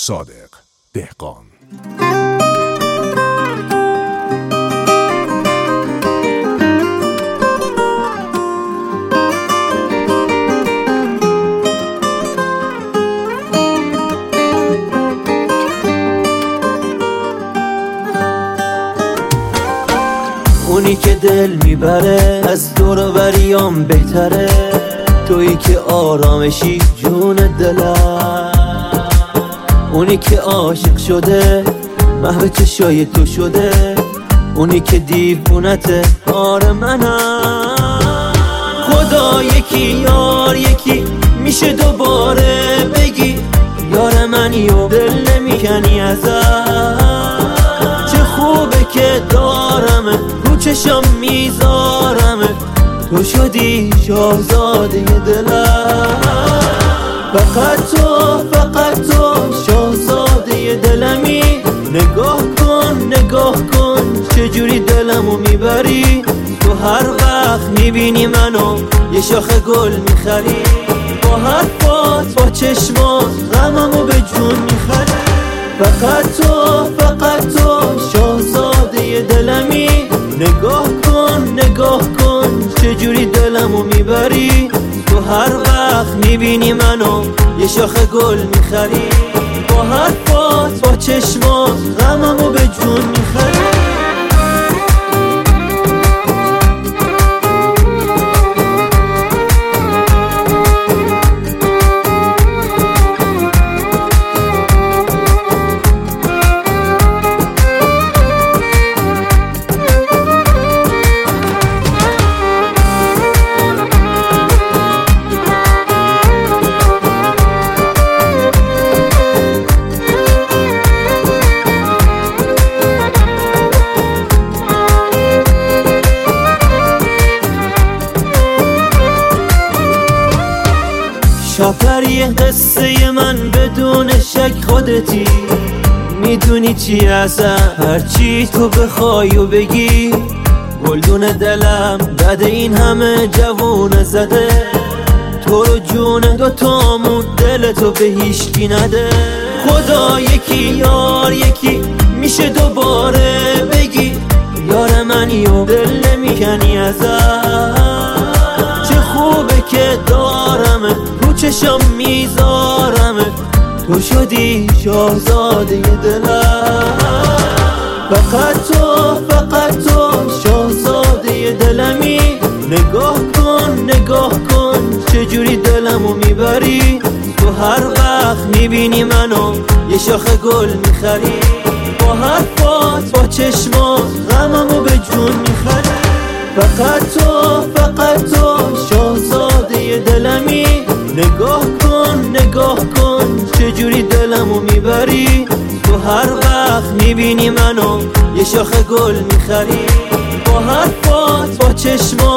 صادق دهقان. اونی که دل میبره از دور و بریام بهتره، تویی که آرامشی جون دلم. اونی که عاشق شده محو چشای تو شده، اونی که دیوونته آره منم. خدا یکی یار یکی میشه دوباره بگی یار منی و دل نمیکنی ازم. چه خوبه که دارمه رو چشم میذارمه، تو شدی شاهزاده دلم. فقط تو شاهزاده دلمی. نگاه کن چجوری دلمو میبری. تو هر وقت میبینی منو یه شاخه گل میخری، با حرفات با چشمات غممو به جون میخری. فقط تو شاهزاده دلمی. نگاه کن چجوری دلمو میبری. تو هر وقت میبینی منو یه شاخه گل میخری، با حرفات با چشمات غممو به جون میخری. شاپری قصه من بدون شک خودتی، میدونی چی هستم هرچی تو بخوای و بگی. گلدون دلم بعد این همه جوونه زده، تو رو جون دوتامون دلتو به هیچکی نده. خدا یکی یار یکی میشه دوباره بگی یار منی و دل نمیکنی ازم. چه خوبه که دارمه رو چشم میذارمه، تو شدی شاهزاده دلم. فقط تو شاهزاده دلمی. نگاه کن چجوری دلمو میبری. تو هر وقت میبینی منو یه شاخه گل میخری، با حرفات با چشمات غممو به جون میخری. فقط تو شاهزاده دلمی. نگاه کن چجوری دلمو میبری. تو هر وقت میبینی منو یه شاخه گل میخری، با حرفات با چشمات